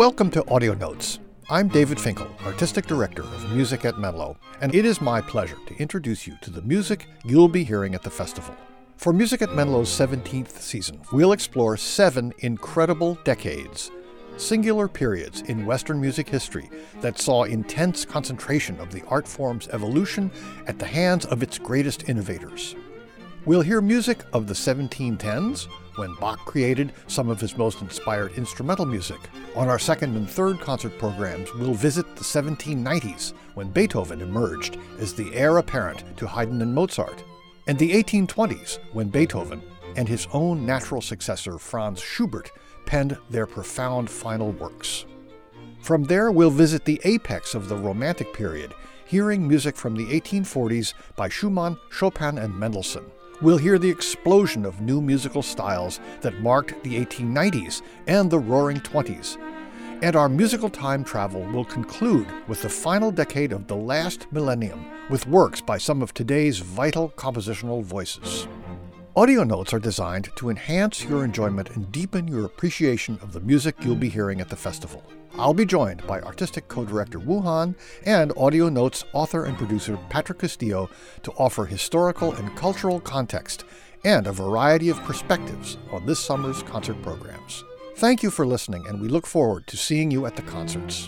Welcome to Audio Notes. I'm David Finkel, Artistic Director of Music at Menlo, and it is my pleasure to introduce you to the music you'll be hearing at the festival. For Music at Menlo's 17th season, we'll explore 7 incredible decades, singular periods in Western music history that saw intense concentration of the art form's evolution at the hands of its greatest innovators. We'll hear music of the 1710s, when Bach created some of his most inspired instrumental music. On our second and third concert programs, we'll visit the 1790s, when Beethoven emerged as the heir apparent to Haydn and Mozart, and the 1820s, when Beethoven and his own natural successor, Franz Schubert, penned their profound final works. From there, we'll visit the apex of the Romantic period, hearing music from the 1840s by Schumann, Chopin, and Mendelssohn. We'll hear the explosion of new musical styles that marked the 1890s and the Roaring Twenties. And our musical time travel will conclude with the final decade of the last millennium, with works by some of today's vital compositional voices. Audio notes are designed to enhance your enjoyment and deepen your appreciation of the music you'll be hearing at the festival. I'll be joined by Artistic Co-Director Wu Han and Audio Notes author and producer Patrick Castillo to offer historical and cultural context and a variety of perspectives on this summer's concert programs. Thank you for listening, and we look forward to seeing you at the concerts.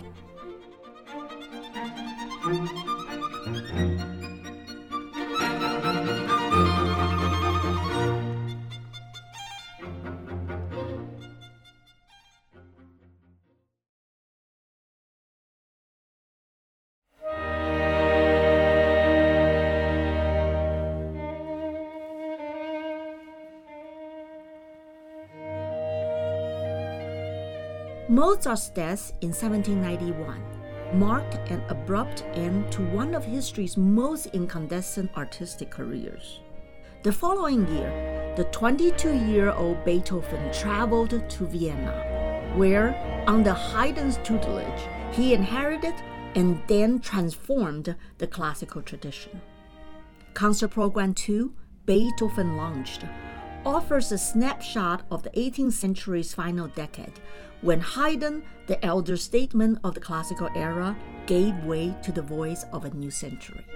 Mozart's death in 1791 marked an abrupt end to one of history's most incandescent artistic careers. The following year, the 22-year-old Beethoven traveled to Vienna, where, under Haydn's tutelage, he inherited and then transformed the classical tradition. Concert Program 2, Beethoven Launched, offers a snapshot of the 18th century's final decade, when Haydn, the elder statesman of the classical era, gave way to the voice of a new century.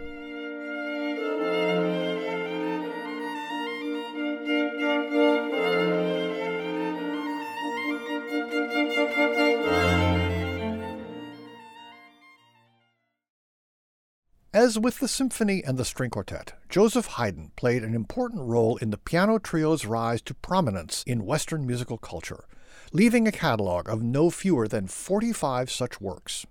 As with the symphony and the string quartet, Joseph Haydn played an important role in the piano trio's rise to prominence in Western musical culture, leaving a catalog of no fewer than 45 such works.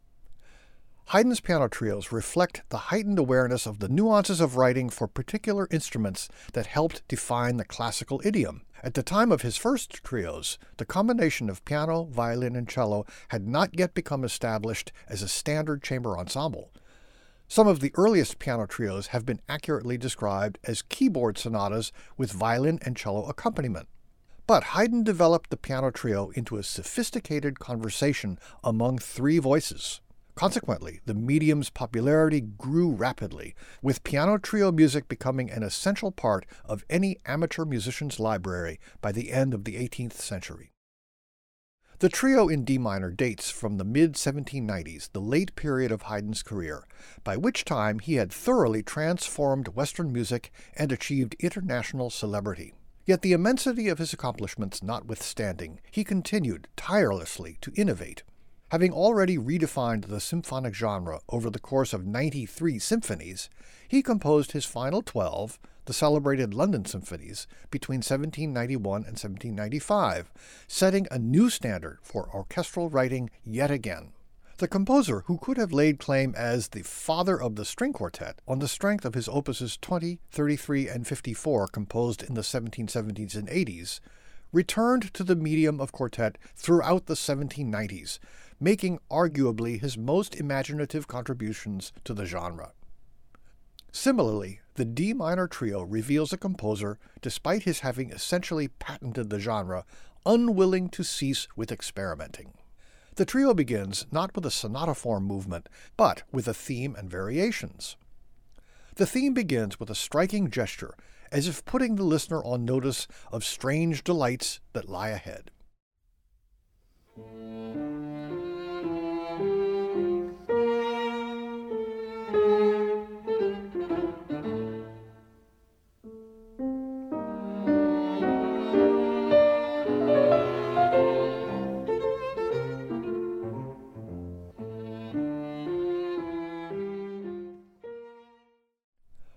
Haydn's piano trios reflect the heightened awareness of the nuances of writing for particular instruments that helped define the classical idiom. At the time of his first trios, the combination of piano, violin, and cello had not yet become established as a standard chamber ensemble. Some of the earliest piano trios have been accurately described as keyboard sonatas with violin and cello accompaniment. But Haydn developed the piano trio into a sophisticated conversation among 3 voices. Consequently, the medium's popularity grew rapidly, with piano trio music becoming an essential part of any amateur musician's library by the end of the 18th century. The trio in D minor dates from the mid-1790s, the late period of Haydn's career, by which time he had thoroughly transformed Western music and achieved international celebrity. Yet the immensity of his accomplishments notwithstanding, he continued tirelessly to innovate. Having already redefined the symphonic genre over the course of 93 symphonies, he composed his final 12, the celebrated London Symphonies, between 1791 and 1795, setting a new standard for orchestral writing yet again. The composer, who could have laid claim as the father of the string quartet on the strength of his opuses 20, 33, and 54 composed in the 1770s and 80s, returned to the medium of quartet throughout the 1790s, making arguably his most imaginative contributions to the genre. Similarly, the D minor trio reveals a composer, despite his having essentially patented the genre, unwilling to cease with experimenting. The trio begins not with a sonata-form movement, but with a theme and variations. The theme begins with a striking gesture, as if putting the listener on notice of strange delights that lie ahead.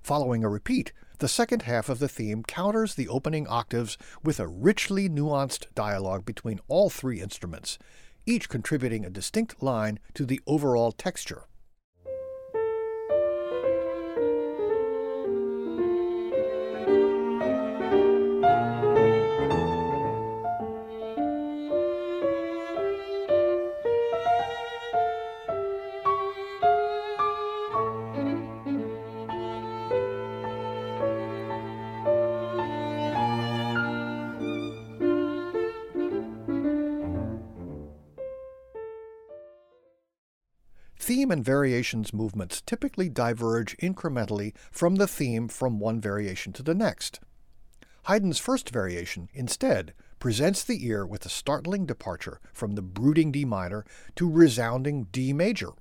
Following a repeat, the second half of the theme counters the opening octaves with a richly nuanced dialogue between all three instruments, each contributing a distinct line to the overall texture. Theme and variations movements typically diverge incrementally from the theme from one variation to the next. Haydn's first variation, instead, presents the ear with a startling departure from the brooding D minor to resounding D major.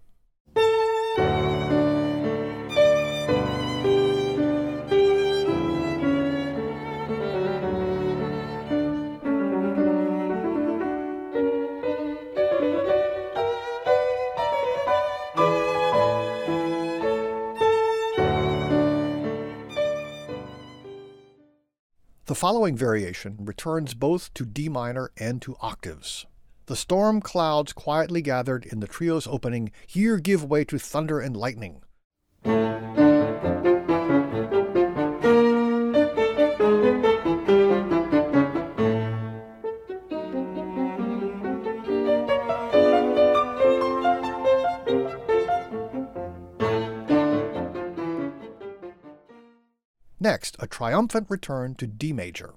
The following variation returns both to D minor and to octaves. The storm clouds quietly gathered in the trio's opening here give way to thunder and lightning. Next, a triumphant return to D major.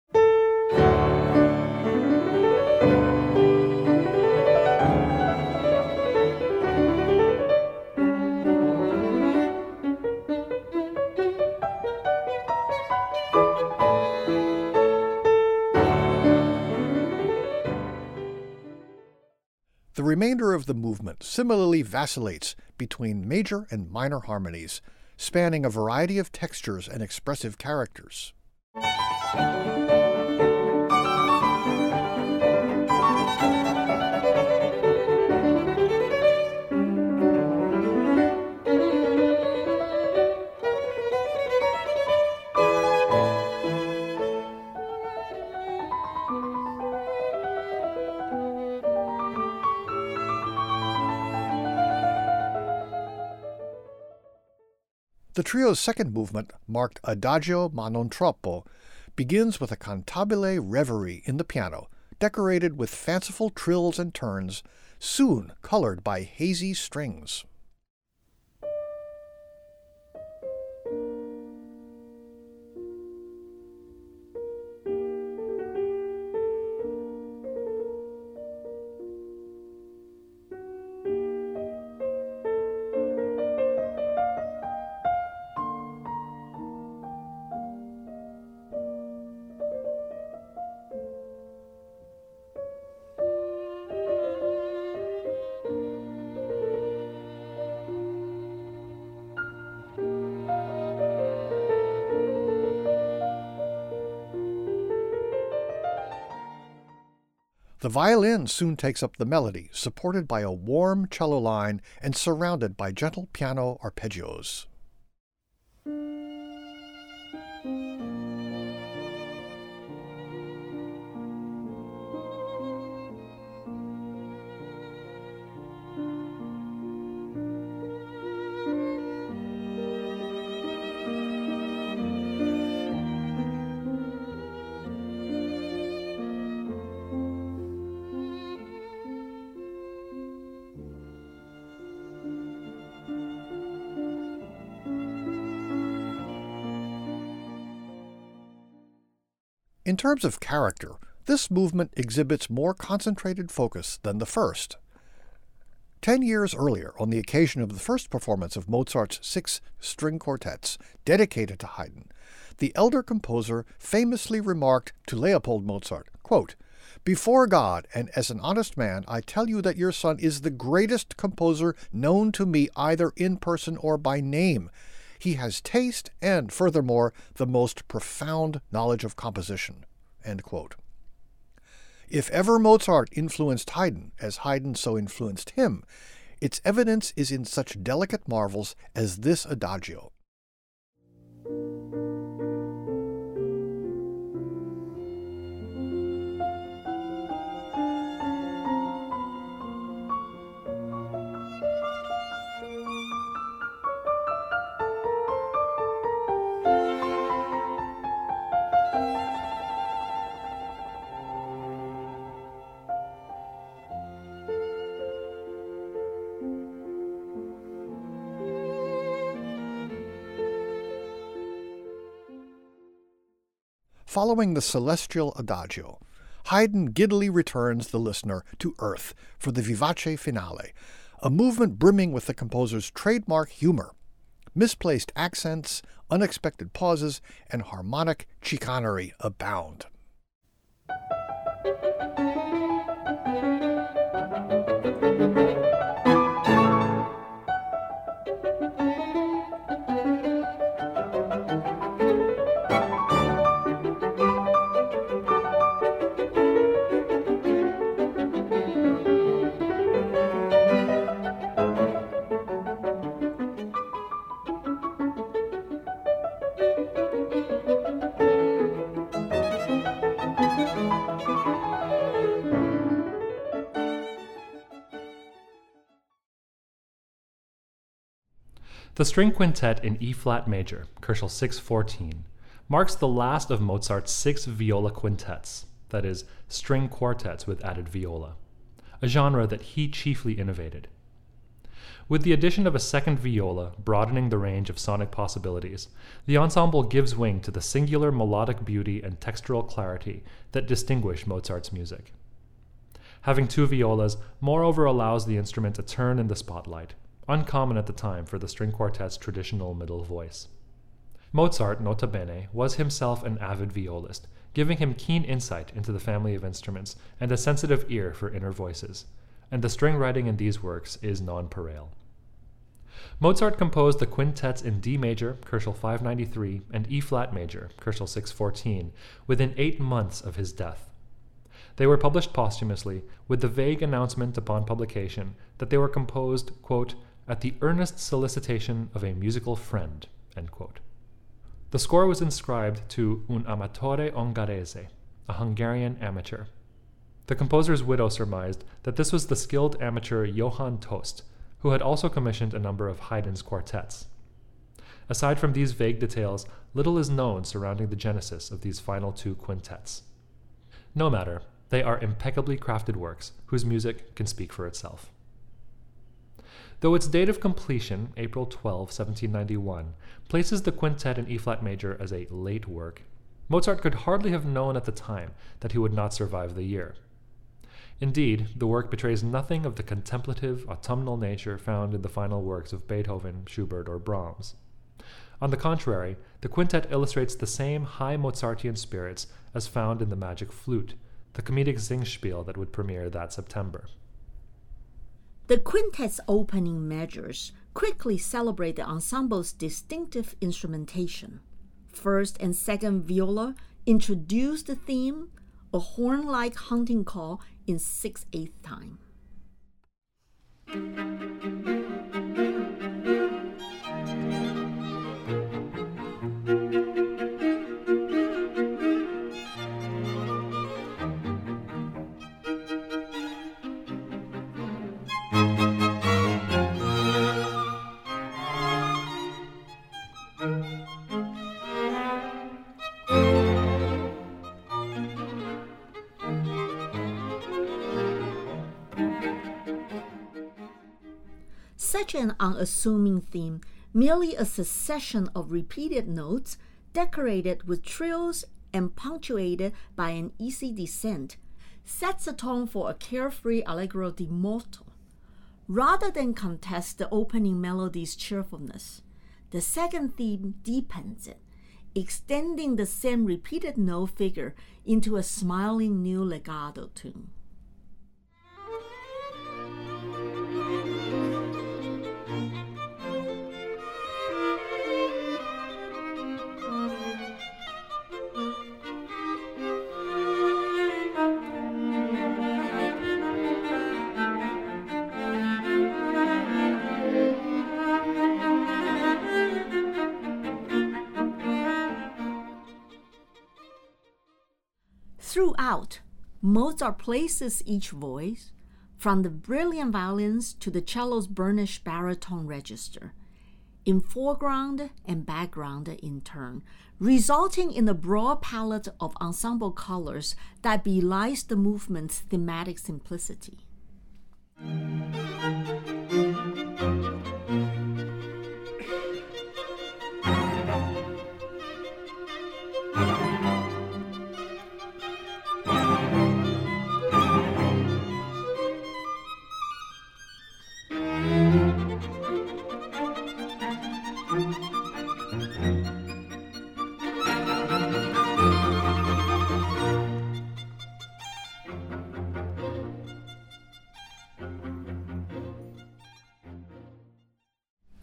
The remainder of the movement similarly vacillates between major and minor harmonies, spanning a variety of textures and expressive characters. The trio's second movement, marked Adagio ma non troppo, begins with a cantabile reverie in the piano, decorated with fanciful trills and turns, soon colored by hazy strings. The violin soon takes up the melody, supported by a warm cello line and surrounded by gentle piano arpeggios. In terms of character, this movement exhibits more concentrated focus than the first. 10 years earlier, on the occasion of the first performance of Mozart's 6 string quartets dedicated to Haydn, the elder composer famously remarked to Leopold Mozart, quote, "Before God and as an honest man, I tell you that your son is the greatest composer known to me either in person or by name. He has taste and, furthermore, the most profound knowledge of composition." End quote. If ever Mozart influenced Haydn, as Haydn so influenced him, its evidence is in such delicate marvels as this adagio. Following the celestial adagio, Haydn giddily returns the listener to earth for the vivace finale, a movement brimming with the composer's trademark humor. Misplaced accents, unexpected pauses, and harmonic chicanery abound. The string quintet in E-flat major, Koelschel 614, marks the last of Mozart's 6 viola quintets, that is, string quartets with added viola, a genre that he chiefly innovated. With the addition of a second viola broadening the range of sonic possibilities, the ensemble gives wing to the singular melodic beauty and textural clarity that distinguish Mozart's music. Having 2 violas moreover allows the instrument to turn in the spotlight, uncommon at the time for the string quartet's traditional middle voice. Mozart, nota bene, was himself an avid violist, giving him keen insight into the family of instruments and a sensitive ear for inner voices, and the string writing in these works is nonpareil. Mozart composed the quintets in D major, Koelschel 593, and E-flat major, Koelschel 614, within 8 months of his death. They were published posthumously, with the vague announcement upon publication that they were composed, quote, at the earnest solicitation of a musical friend, end quote. The score was inscribed to un amatore ungherese, a Hungarian amateur. The composer's widow surmised that this was the skilled amateur Johann Tost, who had also commissioned a number of Haydn's quartets. Aside from these vague details, little is known surrounding the genesis of these final 2 quintets. No matter, they are impeccably crafted works whose music can speak for itself. Though its date of completion, April 12, 1791, places the quintet in E-flat major as a late work, Mozart could hardly have known at the time that he would not survive the year. Indeed, the work betrays nothing of the contemplative, autumnal nature found in the final works of Beethoven, Schubert, or Brahms. On the contrary, the quintet illustrates the same high Mozartian spirits as found in the Magic Flute, the comedic Singspiel that would premiere that September. The quintet's opening measures quickly celebrate the ensemble's distinctive instrumentation. First and second viola introduce the theme, a horn-like hunting call in 6/8 time. Such an unassuming theme, merely a succession of repeated notes decorated with trills and punctuated by an easy descent, sets a tone for a carefree allegro di moto. Rather than contest the opening melody's cheerfulness, the second theme deepens it, extending the same repeated note figure into a smiling new legato tune. Throughout, Mozart places each voice, from the brilliant violins to the cello's burnished baritone register, in foreground and background in turn, resulting in a broad palette of ensemble colors that belies the movement's thematic simplicity.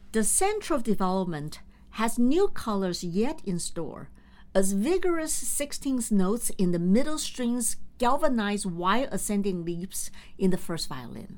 The central development has new colors yet in store, as vigorous 16th notes in the middle strings galvanize wide ascending leaps in the first violin.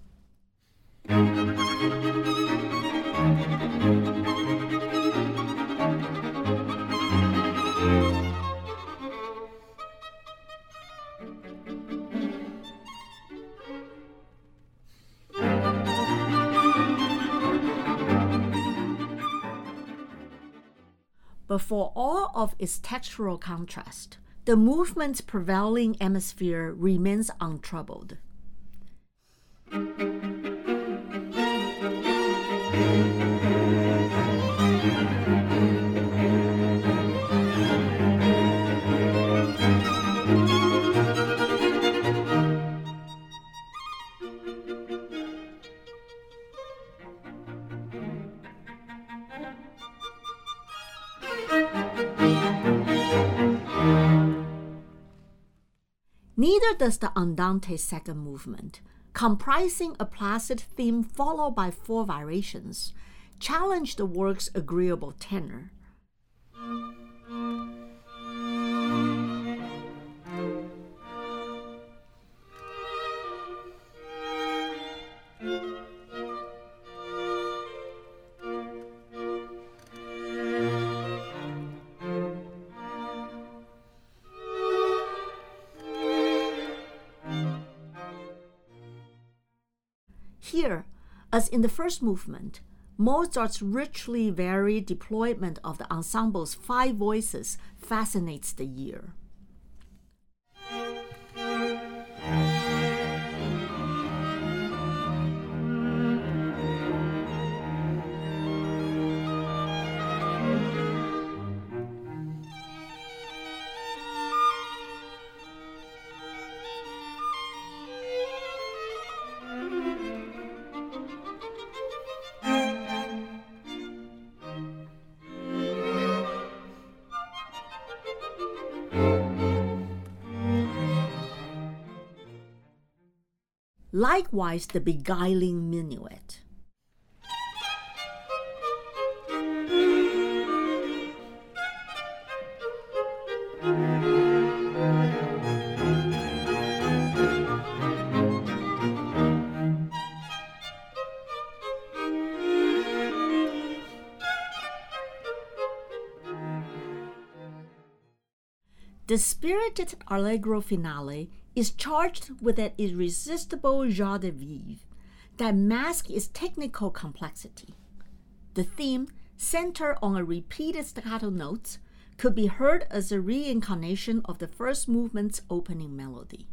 But for all of its textural contrast, the movement's prevailing atmosphere remains untroubled. Neither does the Andante second movement, comprising a placid theme followed by 4 variations, challenge the work's agreeable tenor. Here, as in the first movement, Mozart's richly varied deployment of the ensemble's 5 voices fascinates the ear. Likewise, the beguiling minuet. The spirited Allegro finale is charged with an irresistible joie de vivre that masks its technical complexity. The theme, centered on a repeated staccato notes, could be heard as a reincarnation of the first movement's opening melody.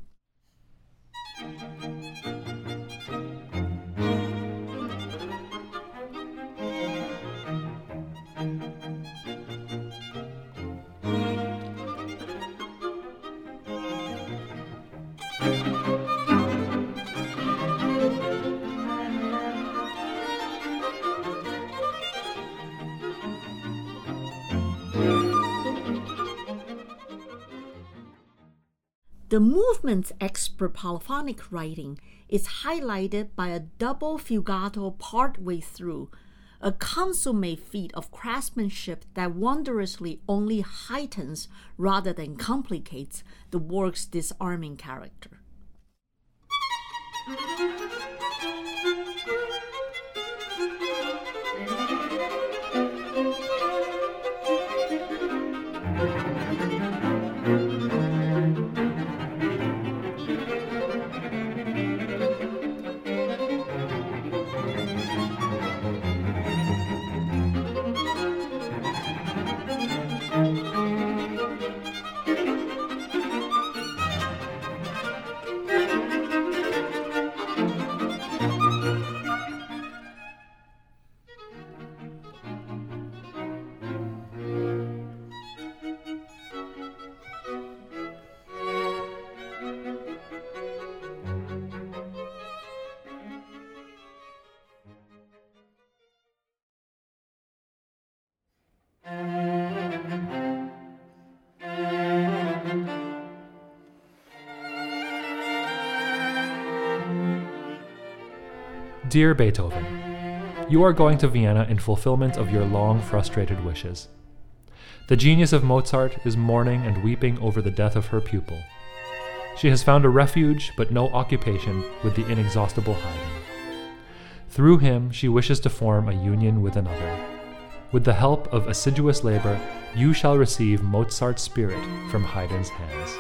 The movement's expert polyphonic writing is highlighted by a double fugato partway through, a consummate feat of craftsmanship that wondrously only heightens rather than complicates the work's disarming character. Dear Beethoven, you are going to Vienna in fulfillment of your long frustrated wishes. The genius of Mozart is mourning and weeping over the death of her pupil. She has found a refuge, but no occupation, with the inexhaustible Haydn. Through him, she wishes to form a union with another. With the help of assiduous labor, you shall receive Mozart's spirit from Haydn's hands.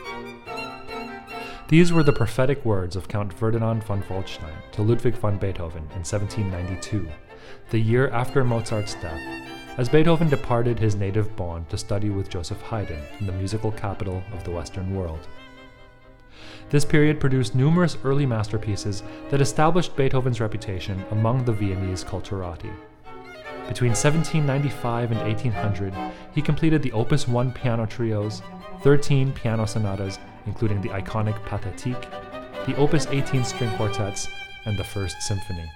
These were the prophetic words of Count Ferdinand von Waldstein to Ludwig van Beethoven in 1792, the year after Mozart's death, as Beethoven departed his native Bonn to study with Joseph Haydn in the musical capital of the Western world. This period produced numerous early masterpieces that established Beethoven's reputation among the Viennese culturati. Between 1795 and 1800, he completed the Opus 1 piano trios, 13 piano sonatas, including the iconic Pathétique, the Opus 18 string quartets, and the First Symphony.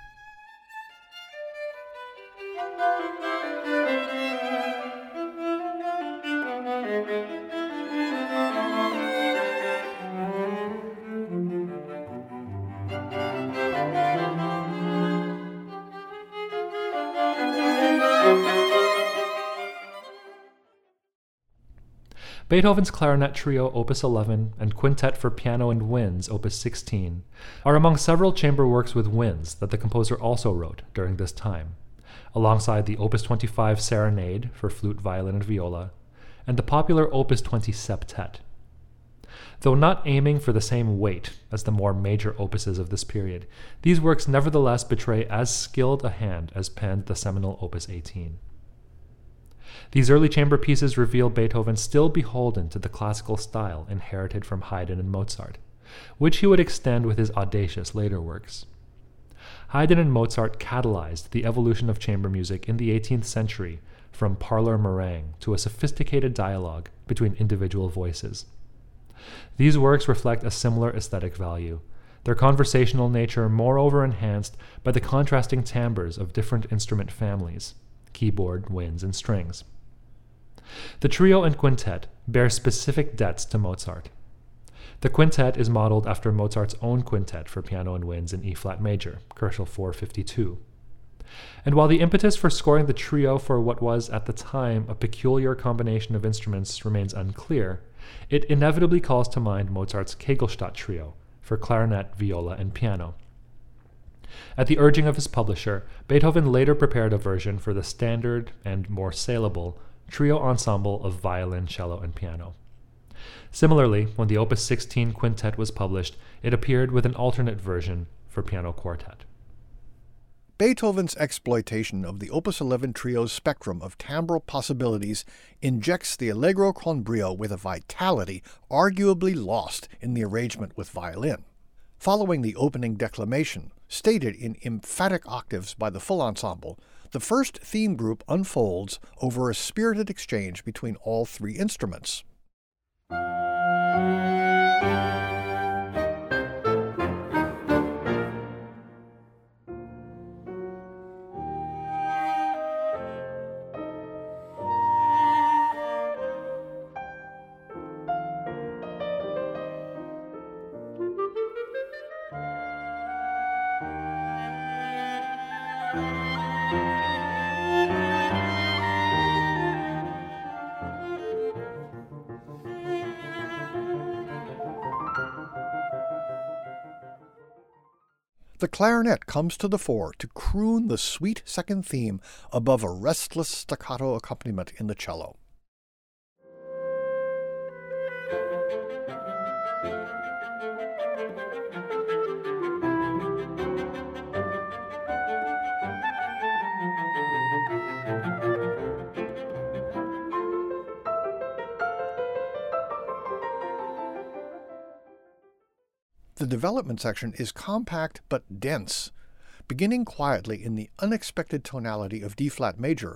Beethoven's Clarinet Trio Opus 11 and Quintet for Piano and Winds Opus 16 are among several chamber works with winds that the composer also wrote during this time, alongside the Opus 25 Serenade for flute, violin, and viola, and the popular Opus 20 Septet. Though not aiming for the same weight as the more major opuses of this period, these works nevertheless betray as skilled a hand as penned the seminal Opus 18. These early chamber pieces reveal Beethoven still beholden to the classical style inherited from Haydn and Mozart, which he would extend with his audacious later works. Haydn and Mozart catalyzed the evolution of chamber music in the 18th century from parlor meringue to a sophisticated dialogue between individual voices. These works reflect a similar aesthetic value, their conversational nature moreover enhanced by the contrasting timbres of different instrument families, keyboard, winds, and strings. The trio and quintet bear specific debts to Mozart. The quintet is modeled after Mozart's own quintet for piano and winds in E-flat major, Koelschel 452. And while the impetus for scoring the trio for what was at the time a peculiar combination of instruments remains unclear, it inevitably calls to mind Mozart's Kegelstadt trio for clarinet, viola, and piano. At the urging of his publisher, Beethoven later prepared a version for the standard and more saleable trio ensemble of violin, cello, and piano. Similarly, when the Opus 16 quintet was published, it appeared with an alternate version for piano quartet. Beethoven's exploitation of the Opus 11 trio's spectrum of timbral possibilities injects the Allegro con brio with a vitality arguably lost in the arrangement with violin. Following the opening declamation, stated in emphatic octaves by the full ensemble, the first theme group unfolds over a spirited exchange between all three instruments. The clarinet comes to the fore to croon the sweet second theme above a restless staccato accompaniment in the cello. The development section is compact but dense, beginning quietly in the unexpected tonality of D-flat major.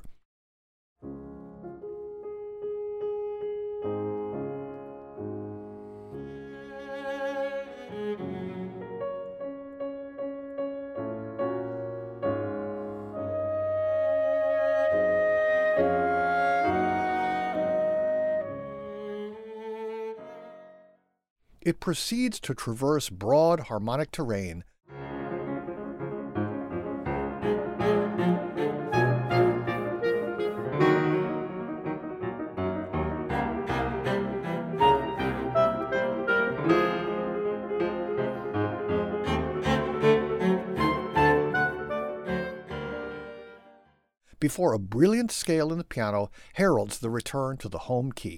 It proceeds to traverse broad harmonic terrain before a brilliant scale in the piano heralds the return to the home key.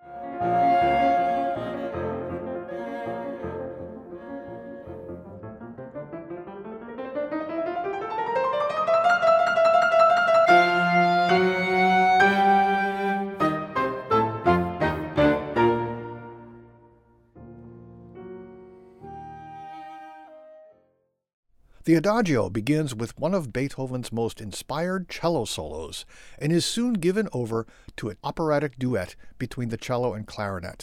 The Adagio begins with one of Beethoven's most inspired cello solos and is soon given over to an operatic duet between the cello and clarinet.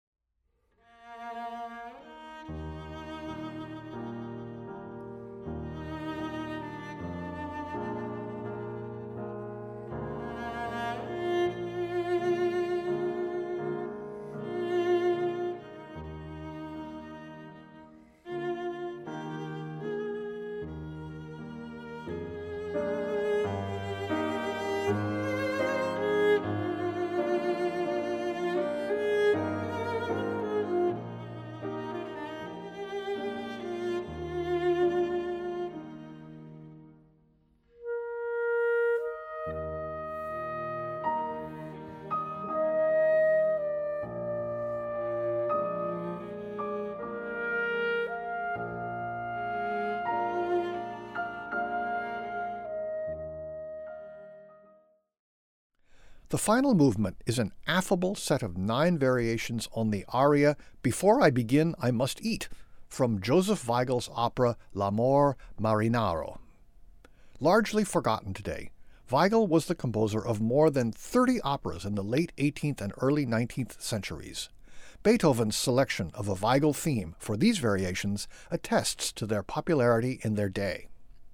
The final movement is an affable set of 9 variations on the aria "Before I Begin, I Must Eat" from Joseph Weigl's opera L'Amor Marinaro. Largely forgotten today, Weigl was the composer of more than 30 operas in the late 18th and early 19th centuries. Beethoven's selection of a Weigl theme for these variations attests to their popularity in their day.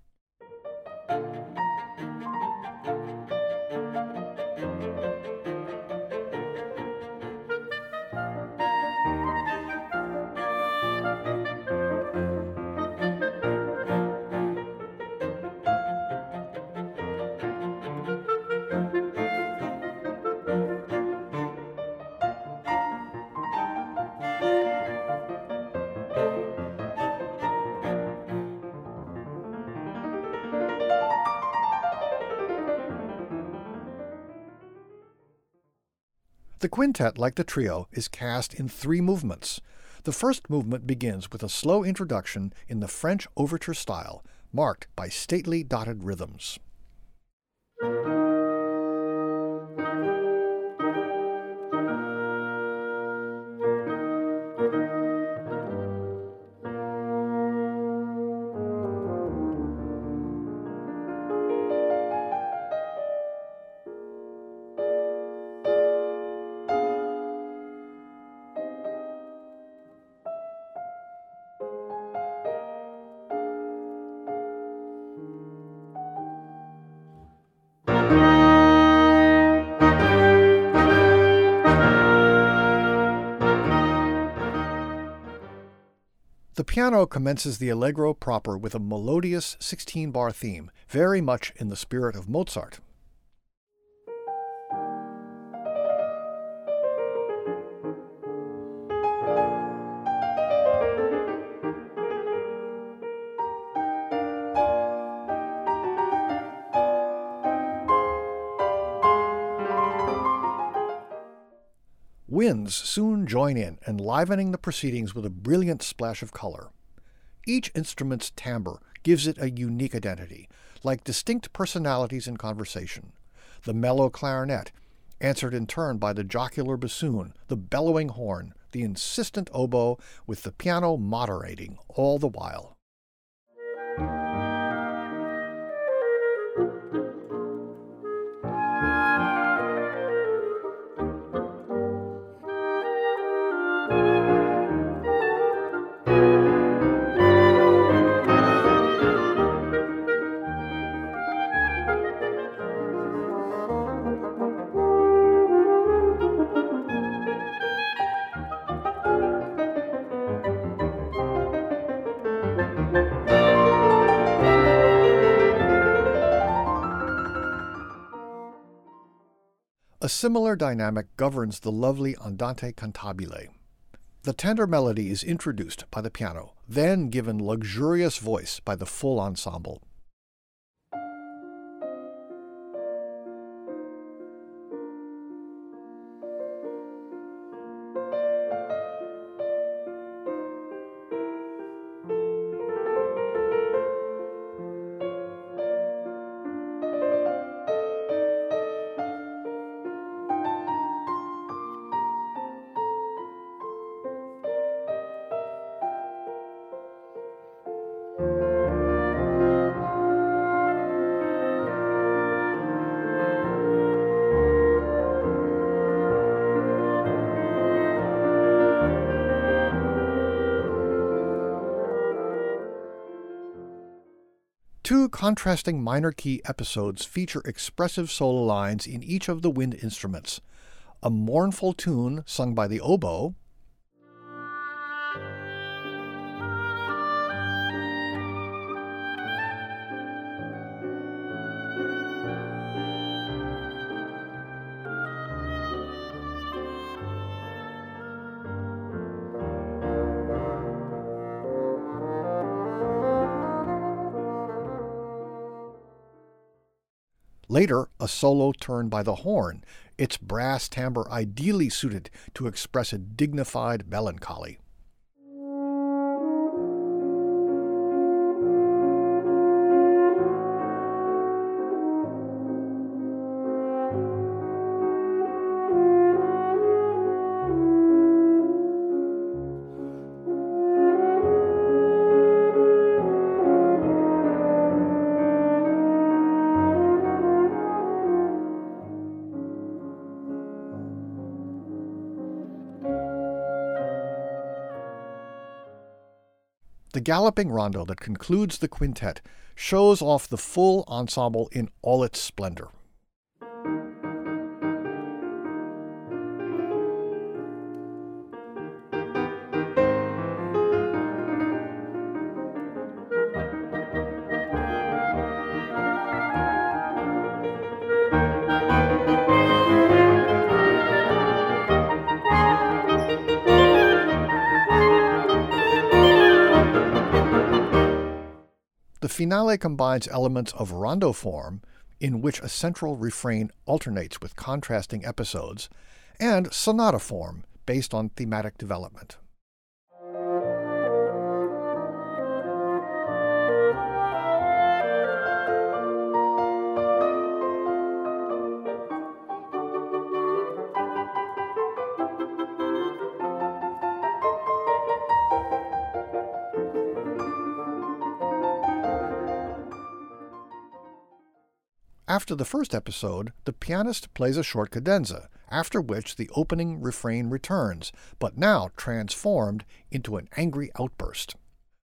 The quintet, like the trio, is cast in 3 movements. The first movement begins with a slow introduction in the French overture style, marked by stately dotted rhythms. The piano commences the allegro proper with a melodious 16-bar theme, very much in the spirit of Mozart. Winds soon join in, enlivening the proceedings with a brilliant splash of color. Each instrument's timbre gives it a unique identity, like distinct personalities in conversation. The mellow clarinet, answered in turn by the jocular bassoon, the bellowing horn, the insistent oboe, with the piano moderating all the while. A similar dynamic governs the lovely Andante cantabile. The tender melody is introduced by the piano, then given luxurious voice by the full ensemble. 2 contrasting minor key episodes feature expressive solo lines in each of the wind instruments. A mournful tune sung by the oboe, later, a solo turn by the horn, its brass timbre ideally suited to express a dignified melancholy. The galloping rondo that concludes the quintet shows off the full ensemble in all its splendor. The finale combines elements of rondo form, in which a central refrain alternates with contrasting episodes, and sonata form, based on thematic development. After the first episode, the pianist plays a short cadenza, after which the opening refrain returns, but now transformed into an angry outburst.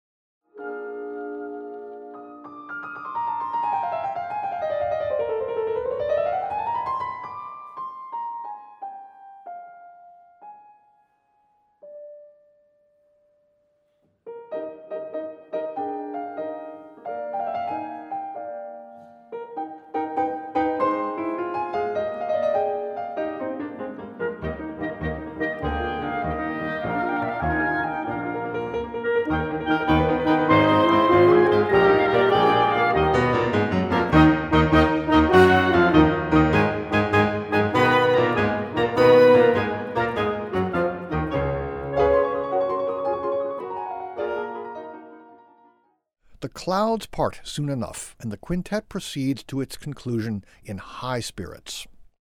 The clouds part soon enough, and the quintet proceeds to its conclusion in high spirits.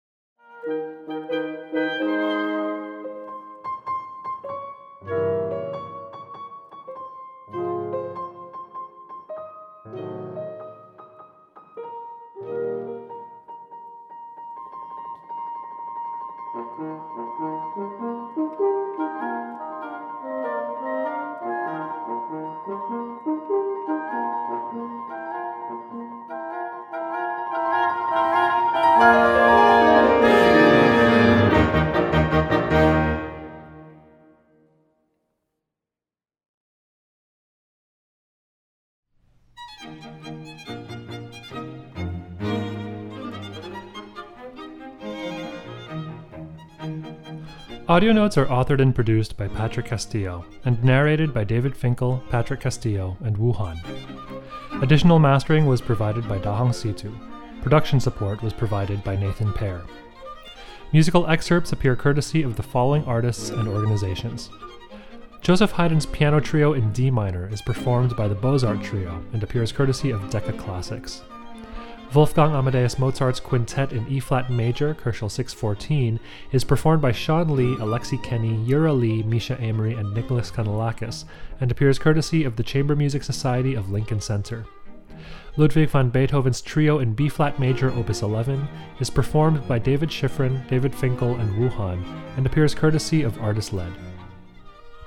Audio notes are authored and produced by Patrick Castillo and narrated by David Finkel, Patrick Castillo, and Wu Han. Additional mastering was provided by Dahong Situ. Production support was provided by Nathan Pear. Musical excerpts appear courtesy of the following artists and organizations. Joseph Haydn's piano trio in D minor is performed by the Beaux-Arts Trio and appears courtesy of Decca Classics. Wolfgang Amadeus Mozart's Quintet in E-flat major, Köchel 614, is performed by Sean Lee, Alexi Kenny, Yura Lee, Misha Amory, and Nicholas Kanalakis, and appears courtesy of the Chamber Music Society of Lincoln Center. Ludwig van Beethoven's Trio in B-flat major, Opus 11, is performed by David Schifrin, David Finkel, and Wu Han, and appears courtesy of Artist Led.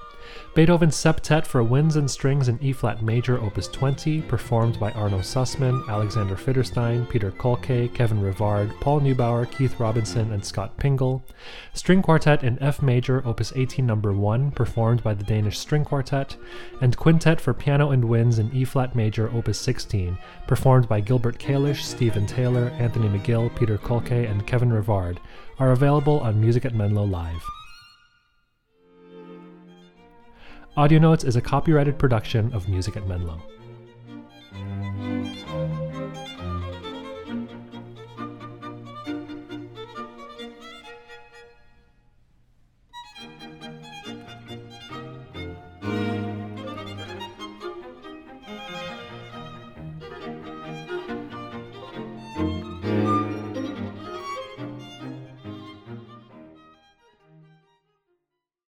Beethoven's Septet for Winds and Strings in E-flat major, Opus 20, performed by Arno Sussman, Alexander Fitterstein, Peter Kolke, Kevin Rivard, Paul Neubauer, Keith Robinson, and Scott Pingle. String Quartet in F major, Opus 18 No. 1, performed by the Danish String Quartet. And Quintet for Piano and Winds in E-flat major, Opus 16, performed by Gilbert Kalish, Stephen Taylor, Anthony McGill, Peter Kolke, and Kevin Rivard, are available on Music at Menlo Live. Audio Notes is a copyrighted production of Music at Menlo.